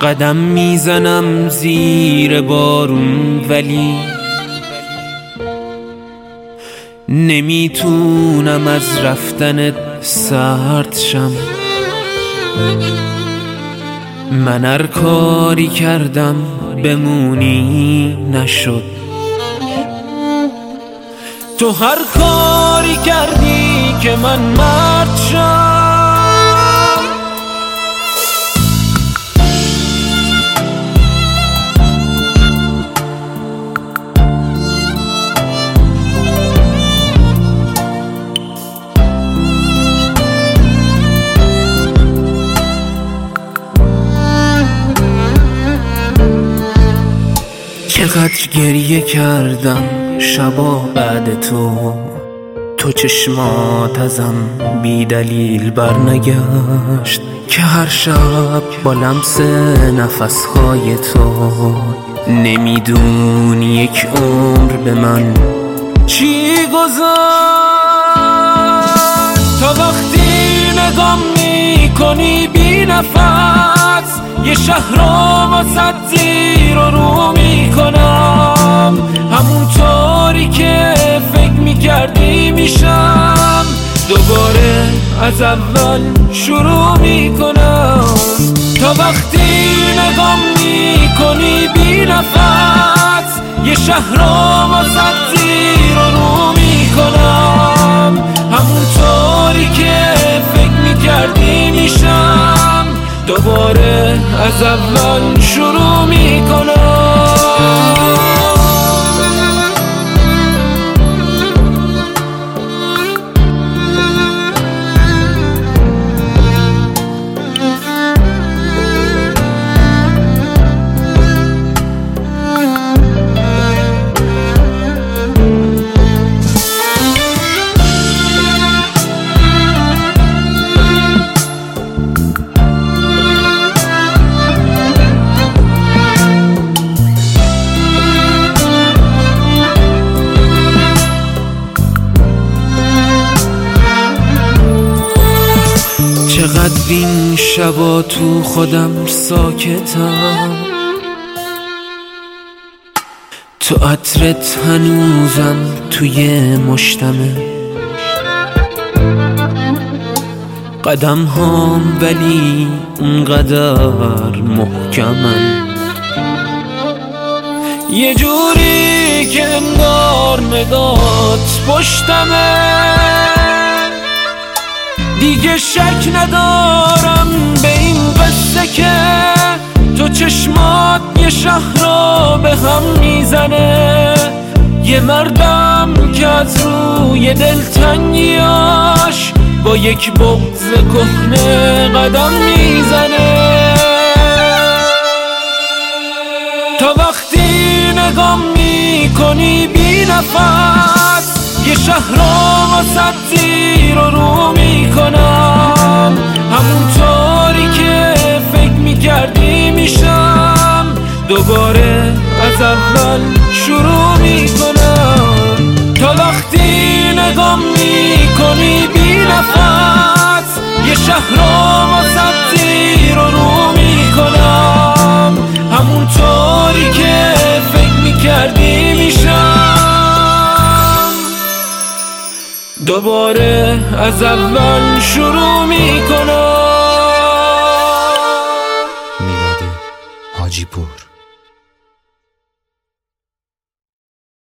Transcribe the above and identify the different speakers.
Speaker 1: قدم میزنم زیر بارون ولی نمیتونم از رفتنت سرد شم. من هر کاری کردم بمونی نشد، تو هر کاری کردی که من مرد شم. چقدر گریه کردم شبا بعد تو چشمات ازم بی دلیل برنگشت که هر شب با لمس نفسهای تو نمیدونی یک عمر به من چی گذاشت. تا وقتی نگام میکنی بی نفس یه شهر رو واسه زیر و رو میکنم، همونطوری که فکر میکردی میشم، دوباره از اول شروع میکنم. تا وقتی نگام میکنی بی نفس یه شهر رو واسه زیر و رو میکنم، همونطوری که فکر میکردی میشم، دوباره از اول شروع میکنم. چقدر این شبا تو خودم ساکتم، تو عطرت هنوزم توی مشتمه، قدم هام ولی اونقدر محکمن، یه جوری که انگار نگات پشتمه. دیگه شک ندارم به این قصه که تو چشمات یه شهر رو به هم میزنه، یه مردم که از روی دلتنگیاش با یک بغض کهنه قدم میزنه. تا وقتی نگام میکنی بی نفس یه شهر رو واسه زیر و رو میکنم، همونطوری که فکر میکردی میشم، دوباره از اول شروع میکنم. تا وقتی نگام میکنی بی نفس یه شهر رو واسه زیر و رو میکنم، همونطوری که فکر میکردی میشم، دوباره از اول شروع میکنم.